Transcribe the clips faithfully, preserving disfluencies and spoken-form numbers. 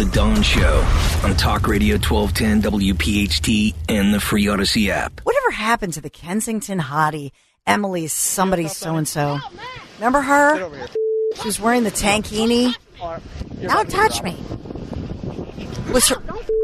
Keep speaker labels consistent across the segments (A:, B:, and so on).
A: Dawn Show on Talk Radio twelve ten W P H T and the free Odyssey app.
B: Whatever happened to the Kensington hottie, Emily somebody so-and-so? Remember her?
C: Get over here.
B: She was wearing the tankini. Now touch me. Was her...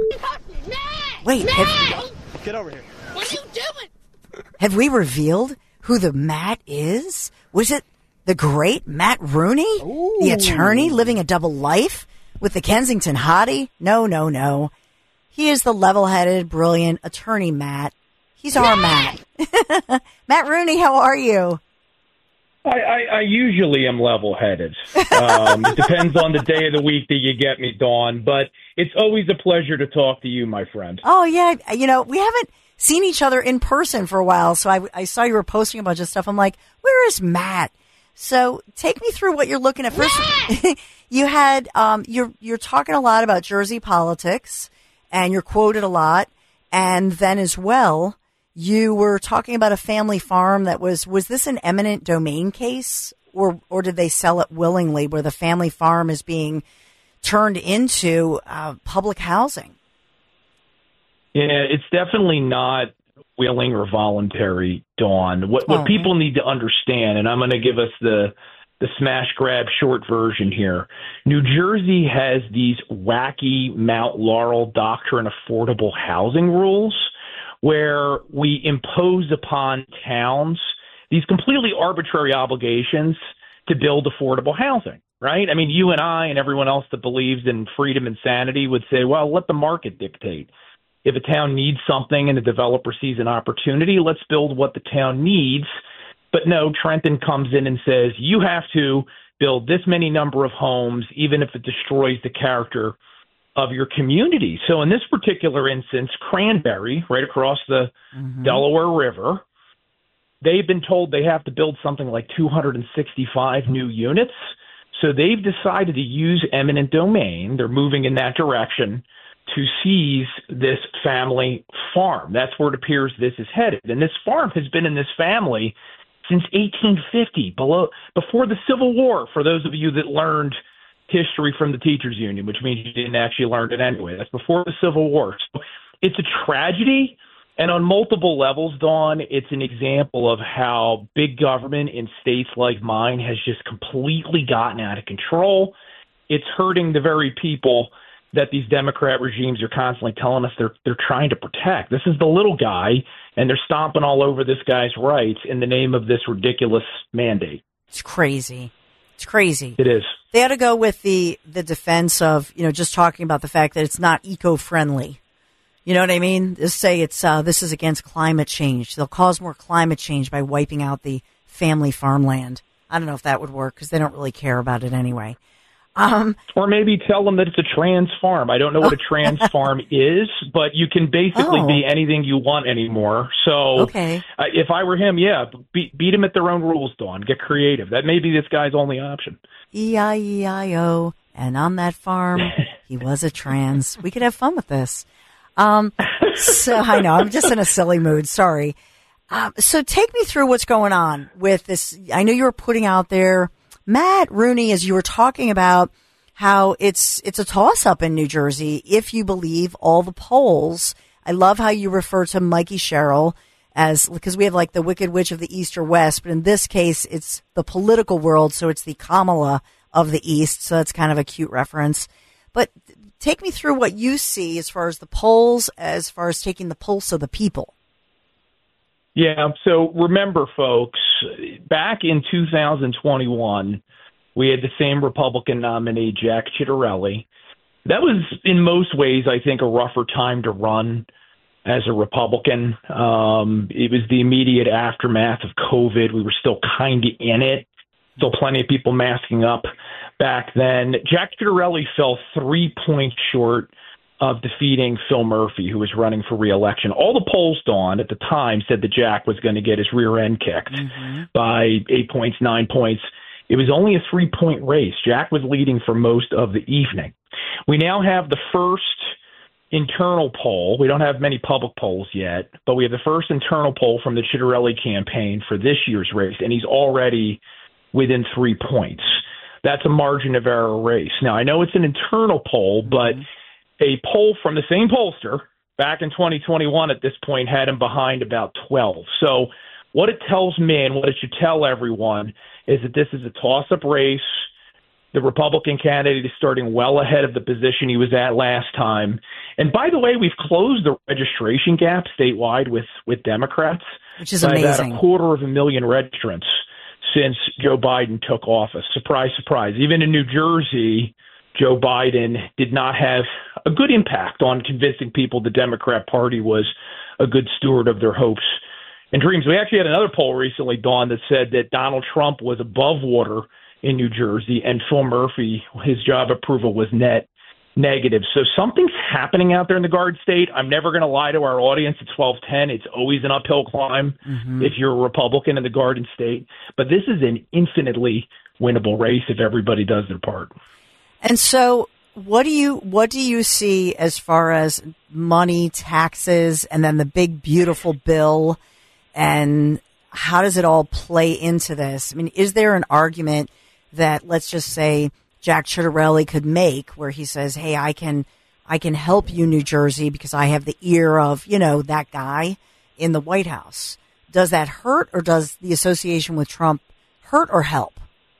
B: Wait, have...
C: Get over here.
D: What are you doing?
B: Have we revealed who the Matt is? Was it the great Matt Rooney?
C: Ooh.
B: The attorney living a double life with the Kensington hottie? No, no, no. He is the level-headed, brilliant attorney Matt. He's our Matt. Matt Rooney, how are you?
E: I, I, I usually am level-headed. Um, it depends on the day of the week that you get me, Dawn. But it's always a pleasure to talk to you, my friend.
B: Oh, yeah. You know, we haven't seen each other in person for a while, so I, I saw you were posting a bunch of stuff. I'm like, where is Matt? So take me through what you're looking at. First, you had um, you're you're talking a lot about Jersey politics, and you're quoted a lot. And then as well, you were talking about a family farm that was was this an eminent domain case, or or did they sell it willingly, where the family farm is being turned into uh, public housing?
E: Yeah, it's definitely not willing or voluntary, Dawn. What what
B: Oh.
E: people need to understand, and I'm going to give us the the smash grab short version here. New Jersey has these wacky Mount Laurel doctrine affordable housing rules where we impose upon towns these completely arbitrary obligations to build affordable housing, right? I mean, you and I and everyone else that believes in freedom and sanity would say, well, let the market dictate. If a town needs something and the developer sees an opportunity, let's build what the town needs. But no, Trenton comes in and says, you have to build this many number of homes, even if it destroys the character of your community. So in this particular instance, Cranberry, right across the mm-hmm. Delaware River, they've been told they have to build something like two hundred sixty-five new units. So they've decided to use eminent domain. They're moving in that direction to seize this family farm. That's where it appears this is headed. And this farm has been in this family since eighteen fifty, below, before the Civil War, for those of you that learned history from the teachers union, which means you didn't actually learn it anyway. That's before the Civil War. So it's a tragedy. And on multiple levels, Dawn, it's an example of how big government in states like mine has just completely gotten out of control. It's hurting the very people that these Democrat regimes are constantly telling us they're they're trying to protect. This is the little guy, and they're stomping all over this guy's rights in the name of this ridiculous mandate.
B: It's crazy. It's crazy.
E: It is.
B: They had to go with the, the defense of, you know, just talking about the fact that it's not eco-friendly. You know what I mean? Just say it's uh, this is against climate change. They'll cause more climate change by wiping out the family farmland. I don't know if that would work because they don't really care about it anyway. Um,
E: or maybe tell them that it's a trans farm. I don't know what a trans farm is, but you can basically
B: oh.
E: be anything you want anymore. So
B: okay.
E: uh, if I were him, yeah, beat, beat him at their own rules, Dawn. Get creative. That may be this guy's only option.
B: E I E I O, and on that farm, he was a trans. We could have fun with this. Um, so I know, I'm just in a silly mood. Sorry. Um, so take me through what's going on with this. I know you were putting out there, Matt Rooney, as you were talking about how it's it's a toss-up in New Jersey if you believe all the polls. I love how you refer to Mikey Sherrill as, because we have like the Wicked Witch of the East or West, but in this case, it's the political world, so it's the Kamala of the East, so that's kind of a cute reference. But take me through what you see as far as the polls, as far as taking the pulse of the people.
E: Yeah, so remember, folks, back in two thousand twenty-one, we had the same Republican nominee, Jack Ciattarelli. That was, in most ways, I think, a rougher time to run as a Republican. Um, it was the immediate aftermath of COVID. We were still kind of in it. Still plenty of people masking up back then. Jack Ciattarelli fell three points short of defeating Phil Murphy, who was running for re-election. All the polls, Dawn, at the time said that Jack was going to get his rear end kicked mm-hmm. by eight points, nine points. It was only a three-point race. Jack was leading for most of the evening. We now have the first internal poll. We don't have many public polls yet, but we have the first internal poll from the Ciattarelli campaign for this year's race, and he's already within three points. That's a margin of error race. Now, I know it's an internal poll, but a poll from the same pollster back in twenty twenty-one at this point had him behind about twelve. So what it tells me and what it should tell everyone is that this is a toss-up race. The Republican candidate is starting well ahead of the position he was at last time. And by the way, we've closed the registration gap statewide with, with Democrats.
B: Which is
E: by
B: amazing.
E: About a quarter of a million registrants since Joe Biden took office. Surprise, surprise. Even in New Jersey, Joe Biden did not have a good impact on convincing people the Democrat Party was a good steward of their hopes and dreams. We actually had another poll recently, Dawn, that said that Donald Trump was above water in New Jersey, and Phil Murphy, his job approval was net negative. So something's happening out there in the Garden State. I'm never going to lie to our audience at twelve ten. It's always an uphill climb mm-hmm. if you're a Republican in the Garden State. But this is an infinitely winnable race if everybody does their part.
B: And so what do you what do you see as far as money, taxes, and then the big, beautiful bill? And how does it all play into this? I mean, is there an argument that, let's just say, Jack Ciattarelli could make where he says, hey, I can I can help you, New Jersey, because I have the ear of, you know, that guy in the White House? Does that hurt, or does the association with Trump hurt or help?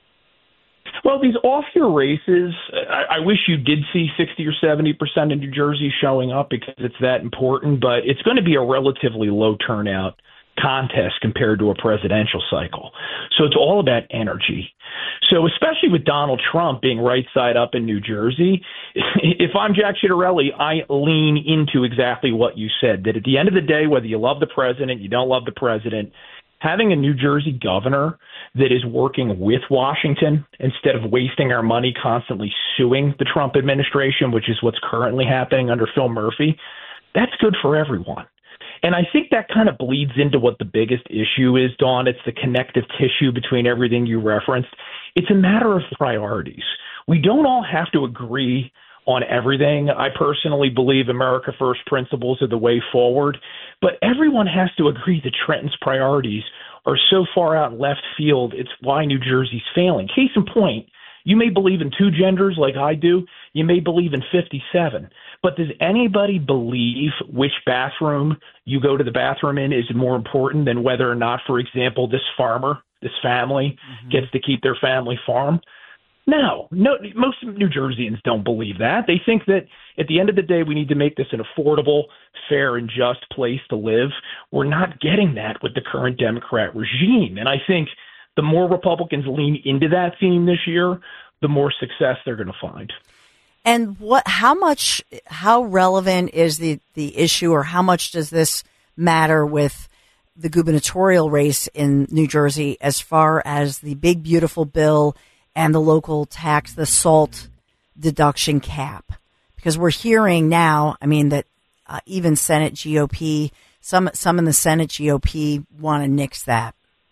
E: Well, these off-year races, I, I wish you did see sixty or seventy percent of New Jersey showing up because it's that important, but it's going to be a relatively low turnout contest compared to a presidential cycle. So it's all about energy. So especially with Donald Trump being right side up in New Jersey, if I'm Jack Ciattarelli, I lean into exactly what you said, that at the end of the day, whether you love the president, you don't love the president, having a New Jersey governor that is working with Washington instead of wasting our money constantly suing the Trump administration, which is what's currently happening under Phil Murphy, that's good for everyone. And I think that kind of bleeds into what the biggest issue is, Dawn. It's the connective tissue between everything you referenced. It's a matter of priorities. We don't all have to agree on everything. I personally believe America First principles are the way forward, but everyone has to agree that Trenton's priorities are so far out in left field. It's why New Jersey's failing. Case in point, you may believe in two genders like I do. You may believe in fifty-seven. But does anybody believe which bathroom you go to the bathroom in is more important than whether or not, for example, this farmer, this family mm-hmm. gets to keep their family farm? No, no. Most New Jerseyans don't believe that. They think that at the end of the day, we need to make this an affordable, fair, and just place to live. We're not getting that with the current Democrat regime. And I think the more Republicans lean into that theme this year, the more success they're going to find.
B: And what? How much? How relevant is the, the issue, or how much does this matter with the gubernatorial race in New Jersey as far as the big, beautiful bill and the local tax, the SALT deduction cap? Because we're hearing now, I mean, that uh, even Senate G O P, some some in the Senate G O P want to nix that.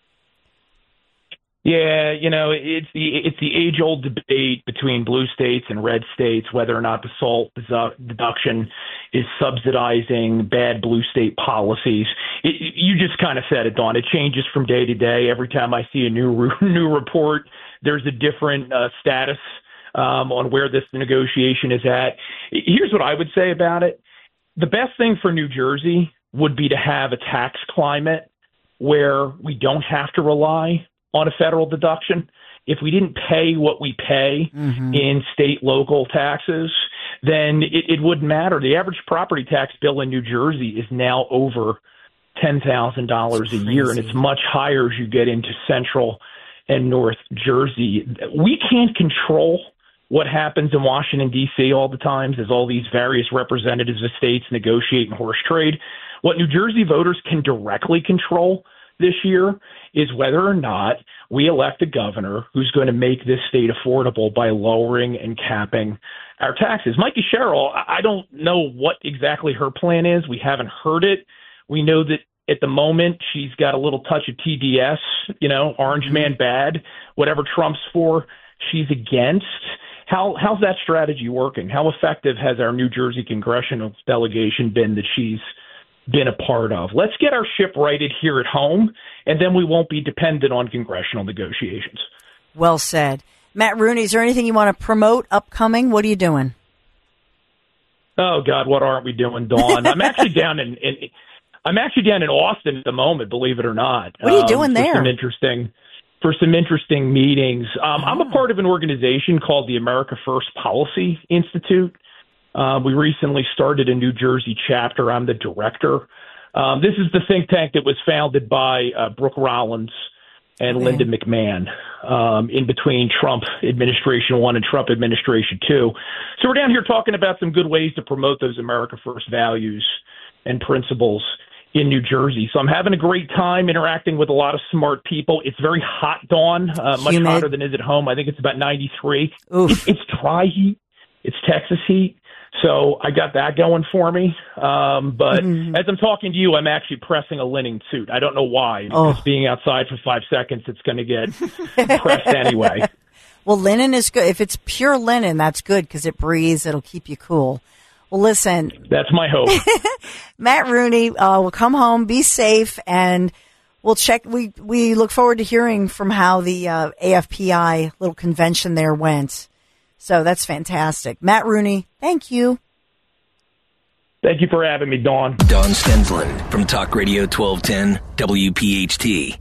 E: Yeah, you know, it's the it's the age-old debate between blue states and red states whether or not the SALT deduction is subsidizing bad blue state policies. It, you just kind of said it, Dawn. It changes from day to day. Every time I see a new new report, there's a different uh, status um, on where this negotiation is at. Here's what I would say about it. The best thing for New Jersey would be to have a tax climate where we don't have to rely on a federal deduction. If we didn't pay what we pay mm-hmm. in state local taxes, then it, it wouldn't matter. The average property tax bill in New Jersey is now over ten thousand dollars a year, and it's much higher as you get into central and North Jersey. We can't control what happens in Washington, D C all the time as all these various representatives of states negotiate in horse trade. What New Jersey voters can directly control this year is whether or not we elect a governor who's going to make this state affordable by lowering and capping our taxes. Mikey Sherrill, I don't know what exactly her plan is. We haven't heard it. We know that at the moment she's got a little touch of T D S, you know, orange man bad, whatever Trump's for, she's against. How how's that strategy working? How effective has our New Jersey congressional delegation been that she's been a part of? Let's get our ship righted here at home, and then we won't be dependent on congressional negotiations.
B: Well said. Matt Rooney, is there anything you want to promote upcoming? What are you doing?
E: Oh God, what aren't we doing, Dawn? I'm actually down in, in I'm actually down in Austin at the moment, believe it or not.
B: What are you
E: um,
B: doing
E: for
B: there?
E: Some interesting for some interesting meetings. Um,
B: oh.
E: I'm a part of an organization called the America First Policy Institute. Uh, we recently started a New Jersey chapter. I'm the director. Um, this is the think tank that was founded by uh, Brooke Rollins and
B: okay.
E: Linda McMahon um, in between Trump administration one and Trump administration two. So we're down here talking about some good ways to promote those America First values and principles in New Jersey. So I'm having a great time interacting with a lot of smart people. It's very hot, Dawn, uh, much
B: Humid.
E: hotter than it is at home. I think it's about ninety-three.
B: Oof.
E: It's, it's dry heat. It's Texas heat. So I got that going for me. Um, but
B: mm-hmm.
E: as I'm talking to you, I'm actually pressing a linen suit. I don't know why. Because
B: oh.
E: being outside for five seconds, it's going to get pressed anyway.
B: Well, linen is good. If it's pure linen, that's good because it breathes. It'll keep you cool. Well, listen.
E: That's my hope.
B: Matt Rooney, uh, we'll come home, be safe, and we'll check. We, we look forward to hearing from how the uh, A F P I little convention there went. So that's fantastic. Matt Rooney, thank you.
E: Thank you for having me, Dawn.
A: Dawn Stensland from Talk Radio twelve ten W P H T.